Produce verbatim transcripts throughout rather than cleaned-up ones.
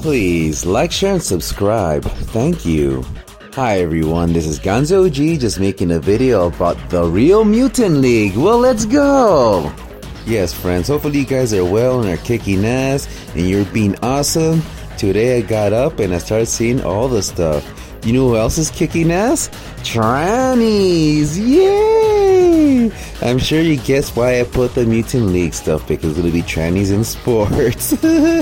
Please like, share, and subscribe. Thank you. Hi everyone, this is Gonzo G just making a video about the Real Mutant League. Well, let's go! Yes friends, hopefully you guys are well and are kicking ass and you're being awesome. Today I got up and I started seeing all the stuff. You know who else is kicking ass? Trannies! Yay! I'm sure you guessed why I put the Mutant League stuff, because it's gonna be trannies in sports.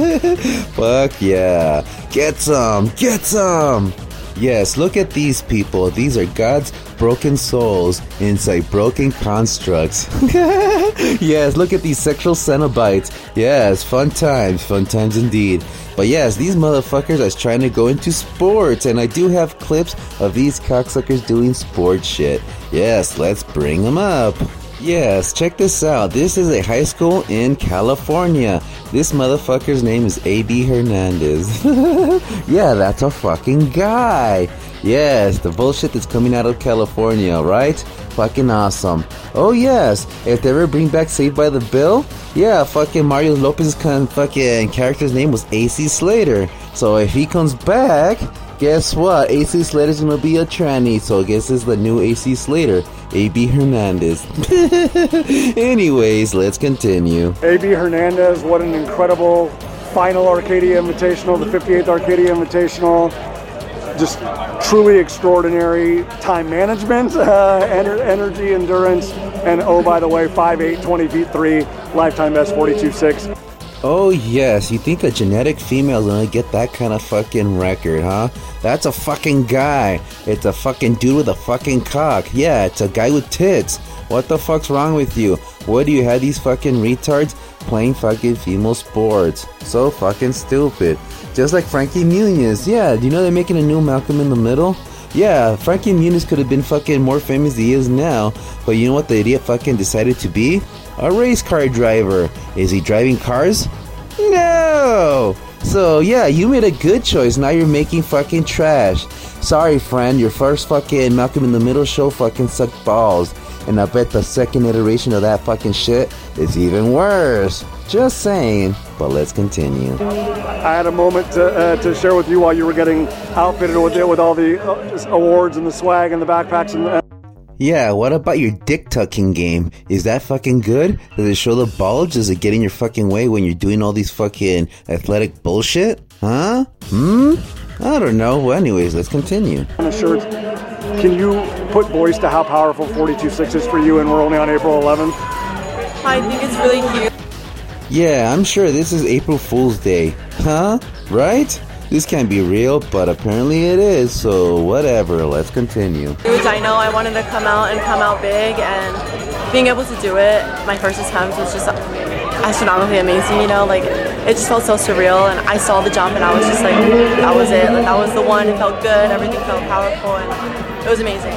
Fuck yeah! Get some! Get some! Yes, look at these people. These are God's broken souls inside broken constructs. Yes, look at these sexual Cenobites. Yes, fun times, fun times indeed. But yes, these motherfuckers are trying to go into sports, and I do have clips of these cocksuckers doing sports shit. Yes, let's bring them up. Yes, check this out. This is a high school in California. This motherfucker's name is A B Hernandez. Yeah, that's a fucking guy. Yes, the bullshit that's coming out of California, right? Fucking awesome. Oh yes, if they ever bring back Saved by the Bell, yeah, fucking Mario Lopez's kind of fucking character's name was A C Slater. So if he comes back, guess what? A C Slater's gonna be a tranny, so I guess this is the new A C Slater, A B Hernandez. Anyways, let's continue. A B Hernandez, what an incredible final Arcadia Invitational, the fifty-eighth Arcadia Invitational. Just truly extraordinary time management, uh, ener energy, endurance, and oh, by the way, five eight, twenty feet three, lifetime best forty-two six. Oh yes, you think a genetic female is gonna get that kind of fucking record, huh? That's a fucking guy. It's a fucking dude with a fucking cock. Yeah, it's a guy with tits. What the fuck's wrong with you? What do you have these fucking retards playing fucking female sports? So fucking stupid. Just like Frankie Muniz. Yeah, do you know they're making a new Malcolm in the Middle? Yeah, Frankie Muniz could have been fucking more famous than he is now, but you know what the idiot fucking decided to be? A race car driver. Is he driving cars? No! So yeah, you made a good choice. Now you're making fucking trash. Sorry friend, your first fucking Malcolm in the Middle show fucking sucked balls. And I bet the second iteration of that fucking shit is even worse. Just saying. But let's continue. I had a moment to, uh, to share with you while you were getting outfitted with it, with all the uh, awards and the swag and the backpacks and the Yeah, what about your dick tucking game? Is that fucking good? Does it show the bulge? Does it get in your fucking way when you're doing all these fucking athletic bullshit? Huh? Hmm? I don't know. Well, anyways, let's continue. Shirts. Can you put voice to how powerful forty-two six is for you, and we're only on April eleventh? I think it's really cute. Yeah, I'm sure this is April Fool's Day. Huh? Right? This can't be real, but apparently it is, so whatever, let's continue. I know I wanted to come out and come out big, and being able to do it my first attempt was just astronomically amazing, you know, like it just felt so surreal, and I saw the jump and I was just like, that was it, like, that was the one. It felt good, everything felt powerful, and it was amazing.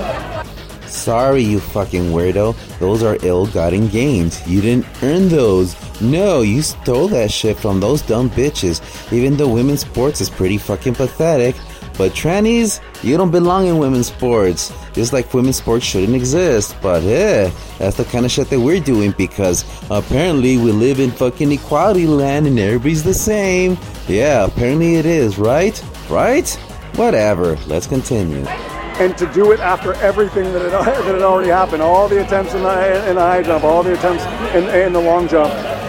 Sorry, you fucking weirdo. Those are ill-gotten gains. You didn't earn those. No, you stole that shit from those dumb bitches. Even though women's sports is pretty fucking pathetic. But trannies, you don't belong in women's sports. Just like women's sports shouldn't exist. But eh, that's the kind of shit that we're doing, because apparently we live in fucking equality land and everybody's the same. Yeah, apparently it is, right? Right? Whatever, let's continue. And to do it after everything that had, that had already happened, all the attempts in the, in the high jump, all the attempts in, in the long jump,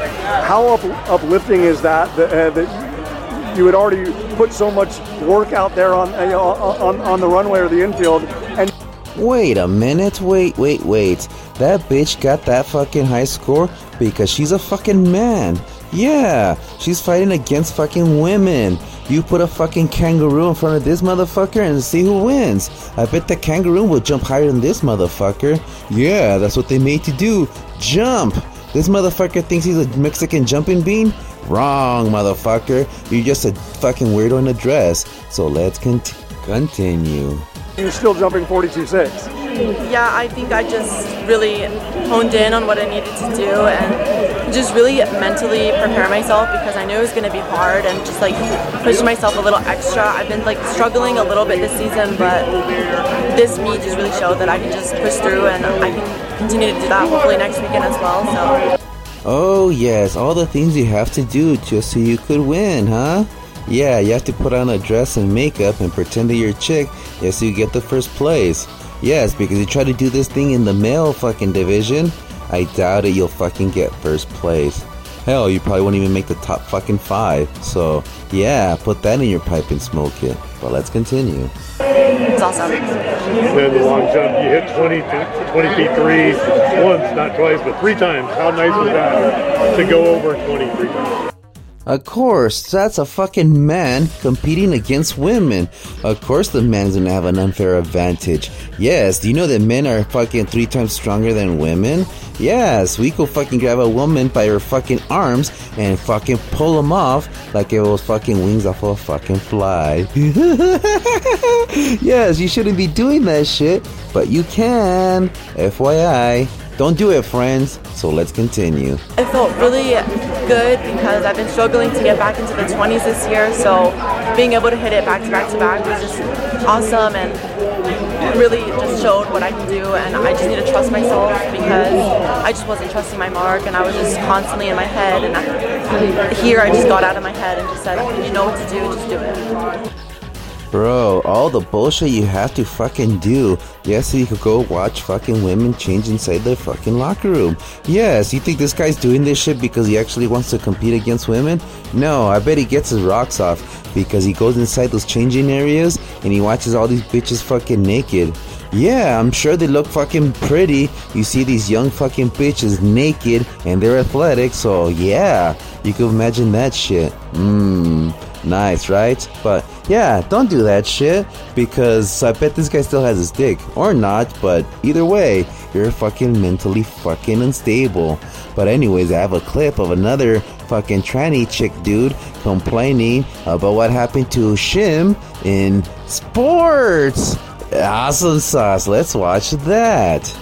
how up, uplifting is that, that, uh, that you had already put so much work out there on, uh, on, on the runway or the infield, and wait a minute, wait, wait, wait. That bitch got that fucking high score because she's a fucking man. Yeah, she's fighting against fucking women. You put a fucking kangaroo in front of this motherfucker and see who wins. I bet the kangaroo will jump higher than this motherfucker. Yeah, that's what they made to do. Jump. This motherfucker thinks he's a Mexican jumping bean? Wrong, motherfucker. You're just a fucking weirdo in a dress. So let's cont- continue. You're still jumping forty-two six. Yeah, I think I just really honed in on what I needed to do and just really mentally prepare myself, because I knew it was going to be hard, and just like push myself a little extra. I've been like struggling a little bit this season, but this meet just really showed that I can just push through, and I can continue to do that hopefully next weekend as well. So. Oh yes, all the things you have to do just so you could win, huh? Yeah, you have to put on a dress and makeup and pretend that you're a chick, yes, so you get the first place. Yes, because you try to do this thing in the male fucking division, I doubt it you'll fucking get first place. Hell, you probably won't even make the top fucking five. So, yeah, put that in your pipe and smoke it. But let's continue. It's awesome. And then the long jump, you hit twenty, twenty feet three once, not twice, but three times. How nice was that to go over twenty-three times? Of course, that's a fucking man competing against women. Of course the man's gonna have an unfair advantage. Yes, do you know that men are fucking three times stronger than women? Yes, we could fucking grab a woman by her fucking arms and fucking pull them off like it was fucking wings off of a fucking fly. Yes, you shouldn't be doing that shit, but you can. F Y I. Don't do it, friends. So let's continue. It felt really good because I've been struggling to get back into the twenties this year, so being able to hit it back to back to back was just awesome and really just showed what I can do, and I just need to trust myself because I just wasn't trusting my mark and I was just constantly in my head, and I, here I just got out of my head and just said, you know what to do, just do it. Bro, all the bullshit you have to fucking do. Yes, so you could go watch fucking women change inside their fucking locker room. Yes, you think this guy's doing this shit because he actually wants to compete against women? No, I bet he gets his rocks off because he goes inside those changing areas and he watches all these bitches fucking naked. Yeah, I'm sure they look fucking pretty. You see these young fucking bitches naked and they're athletic, so yeah, you can imagine that shit. Mmm. Nice, right? But yeah, don't do that shit because I bet this guy still has his dick. Or not, but either way, you're fucking mentally fucking unstable. But anyways, I have a clip of another fucking tranny chick dude complaining about what happened to Shim in sports. Awesome sauce. Let's watch that.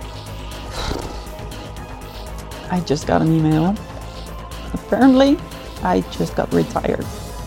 I just got an email. Apparently, I just got retired.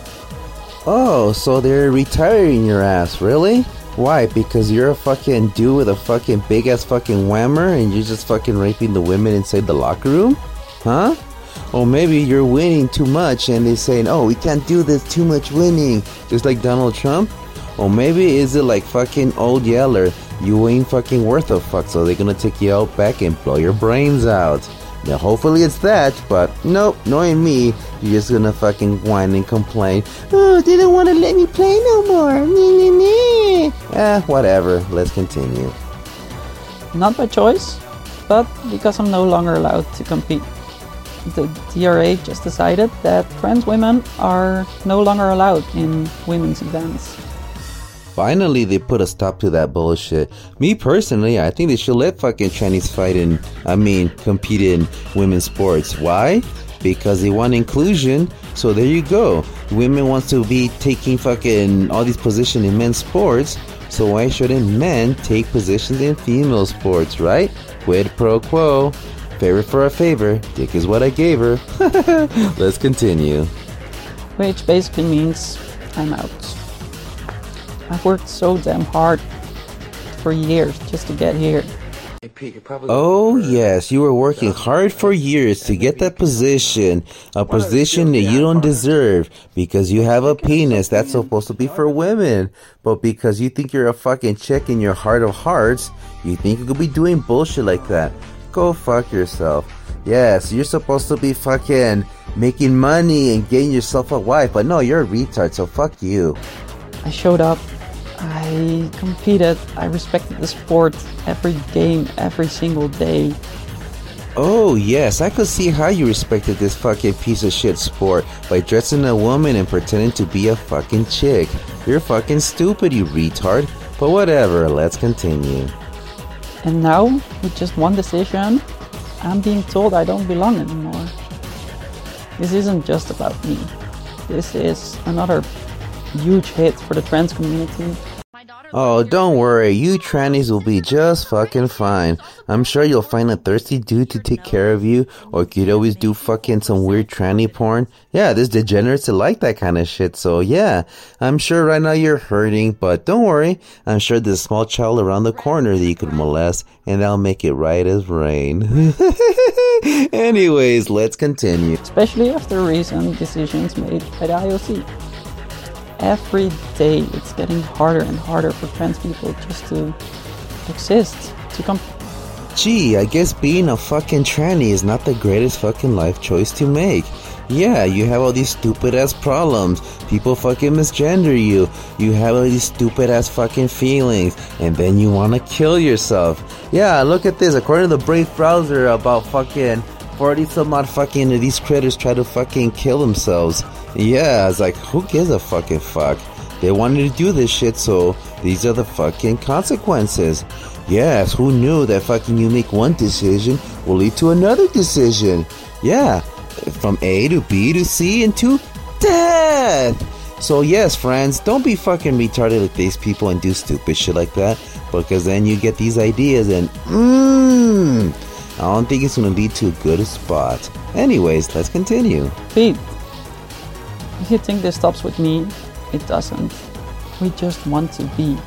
Oh, so they're retiring your ass, really? Why? Because you're a fucking dude with a fucking big ass fucking whammer and you're just fucking raping the women inside the locker room? Huh? Or maybe you're winning too much and they're saying, oh, we can't do this, too much winning, just like Donald Trump? Or maybe is it like fucking Old Yeller, you ain't fucking worth a fuck, so they're gonna take you out back and blow your brains out. Now, hopefully it's that, but nope, knowing me, you're just gonna fucking whine and complain. Oh, they don't wanna let me play no more. Nee, nee, nee. Eh, whatever. Let's continue. Not by choice, but because I'm no longer allowed to compete. The D R A just decided that trans women are no longer allowed in women's events. Finally, they put a stop to that bullshit. Me personally, I think they should let fucking trannies fight in, I mean, compete in women's sports. Why? Because they want inclusion. So there you go. Women wants to be taking fucking all these positions in men's sports. So why shouldn't men take positions in female sports, right? Quid pro quo. Favor for a favor. Dick is what I gave her. Let's continue. Which basically means I'm out. I've worked so damn hard for years just to get here. Oh yes, you were working hard for years to get that position, a position that you don't deserve because you have a penis that's supposed to be for women, but because you think you're a fucking chick in your heart of hearts, you think you could be doing bullshit like that. Go fuck yourself. Yes, you're supposed to be fucking making money and getting yourself a wife, but no, you're a retard, so fuck you. I showed up, I competed, I respected the sport, every game, every single day. Oh yes, I could see how you respected this fucking piece of shit sport by dressing a woman and pretending to be a fucking chick. You're fucking stupid, you retard. But whatever, let's continue. And now, with just one decision, I'm being told I don't belong anymore. This isn't just about me. This is another huge hit for the trans community. Oh, don't worry, you trannies will be just fucking fine. I'm sure you'll find a thirsty dude to take care of you, or you could always do fucking some weird tranny porn. Yeah, there's degenerates that like that kind of shit, so yeah. I'm sure right now you're hurting, but don't worry. I'm sure there's a small child around the corner that you could molest, and that'll make it right as rain. Anyways, let's continue. Especially after recent decisions made by the I O C. every day it's getting harder and harder for trans people just to exist, to come. Gee, I guess being a fucking tranny is not the greatest fucking life choice to make. Yeah, you have all these stupid ass problems. People fucking misgender you. You have all these stupid ass fucking feelings. And then you wanna kill yourself. Yeah, look at this. According to the Brave browser, about fucking forty some odd fucking of these critters try to fucking kill themselves. Yeah, it's like, who gives a fucking fuck? They wanted to do this shit, so these are the fucking consequences. Yes, who knew that fucking you make one decision will lead to another decision? Yeah, from A to B to C and to death. So yes, friends, don't be fucking retarded like these people and do stupid shit like that, because then you get these ideas and mmm, I don't think it's gonna lead to a good spot. Anyways, let's continue. Pete, if you think this stops with me, it doesn't. We just want to be.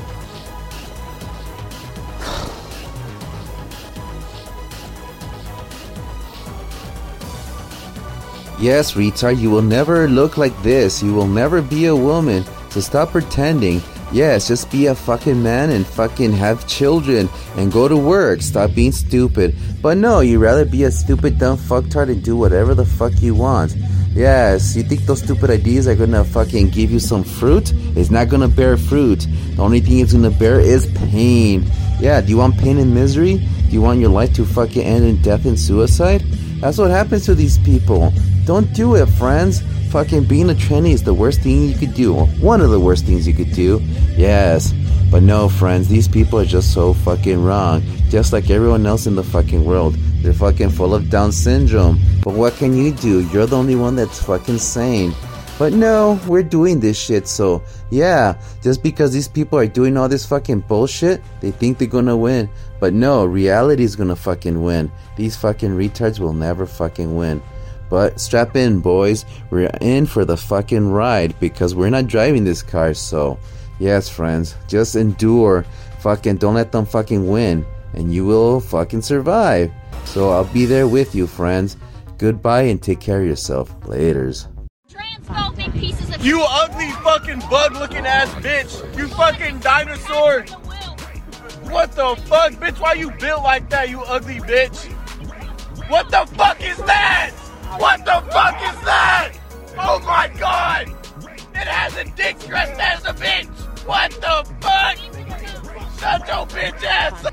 Yes, retard, you will never look like this. You will never be a woman. So stop pretending. Yes, just be a fucking man and fucking have children and go to work. Stop being stupid. But no, you'd rather be a stupid dumb fucktard and do whatever the fuck you want. Yes, you think those stupid ideas are gonna fucking give you some fruit? It's not gonna bear fruit. The only thing it's gonna bear is pain. Yeah, do you want pain and misery? Do you want your life to fucking end in death and suicide? That's what happens to these people. Don't do it, friends. Fucking being a tranny is the worst thing you could do. One of the worst things you could do. Yes. But no, friends, these people are just so fucking wrong. Just like everyone else in the fucking world. They're fucking full of Down syndrome. But what can you do? You're the only one that's fucking sane. But no, we're doing this shit, so yeah, just because these people are doing all this fucking bullshit, they think they're gonna win. But no, reality is gonna fucking win. These fucking retards will never fucking win. But strap in, boys. We're in for the fucking ride because we're not driving this car, so yes, friends, just endure. Fucking don't let them fucking win, and you will fucking survive. So I'll be there with you, friends. Goodbye and take care of yourself. Laters. Pieces of you ugly fucking bug looking ass bitch. You fucking dinosaur. What the fuck, bitch? Why you built like that, you ugly bitch? What the fuck is that? What the fuck is that? Oh my god! It has a dick dressed as a bitch! What the fuck? Shut your bitch ass up!